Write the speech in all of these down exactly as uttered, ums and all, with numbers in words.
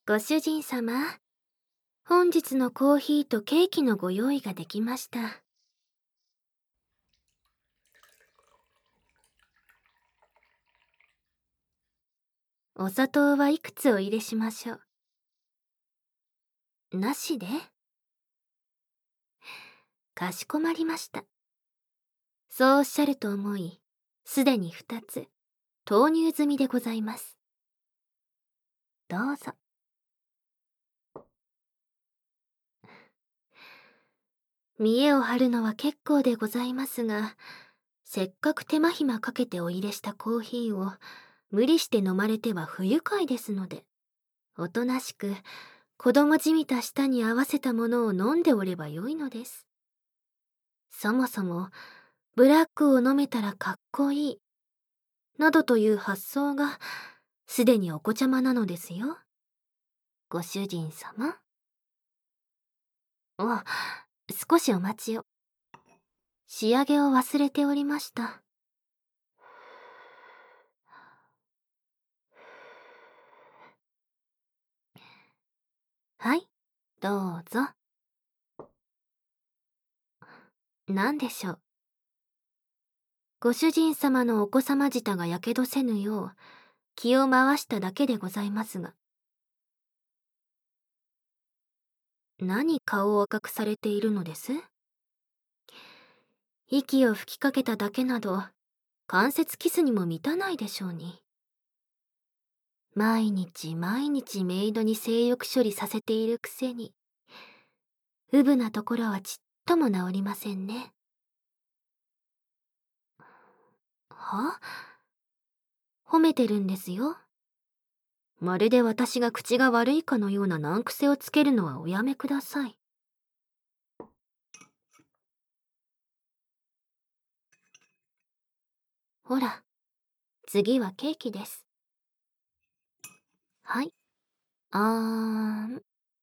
ご主人様、本日のコーヒーとケーキのご用意ができました。お砂糖はいくつお入れしましょう。なしで？かしこまりました。そうおっしゃると思い、すでにふたつ、投入済みでございます。どうぞ。見栄を張るのは結構でございますが、せっかく手間暇かけてお入れしたコーヒーを無理して飲まれては不愉快ですので、おとなしく子供じみた舌に合わせたものを飲んでおればよいのです。そもそもブラックを飲めたらかっこいいなどという発想がすでにお子ちゃまなのですよ、ご主人様。お、少しお待ちを。仕上げを忘れておりました。はい、どうぞ。何でしょう。ご主人様のお子様舌がやけどせぬよう気を回しただけでございますが。何顔を赤くされているのです？息を吹きかけただけなど関節キスにも満たないでしょうに。毎日毎日メイドに性欲処理させているくせに、うぶなところはちっとも治りませんね。は？褒めてるんですよ。まるで私が口が悪いかのような難癖をつけるのはおやめください。ほら、次はケーキです。はい。あーん。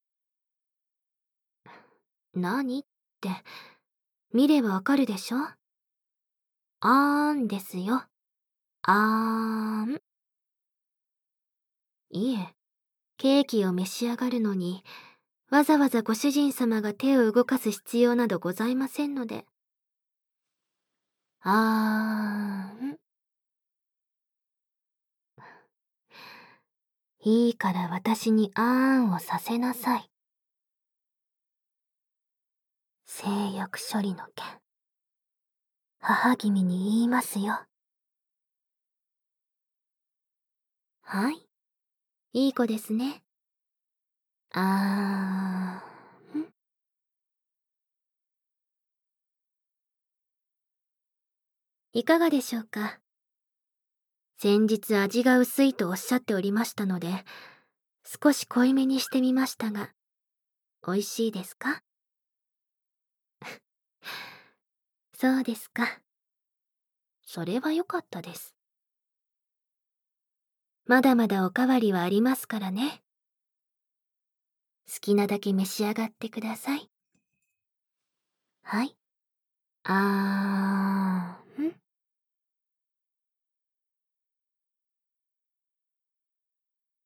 何って、見ればわかるでしょ？あーんですよ。あーん。いえ、ケーキを召し上がるのに、わざわざご主人様が手を動かす必要などございませんので。あーん。いいから私にあーんをさせなさい。性欲処理の件、母君に言いますよ。はい、いい子ですね。あーん。いかがでしょうか。先日味が薄いとおっしゃっておりましたので、少し濃いめにしてみましたが、美味しいですか？そうですか。それは良かったです。まだまだおかわりはありますからね。好きなだけ召し上がってください。はい。あーん。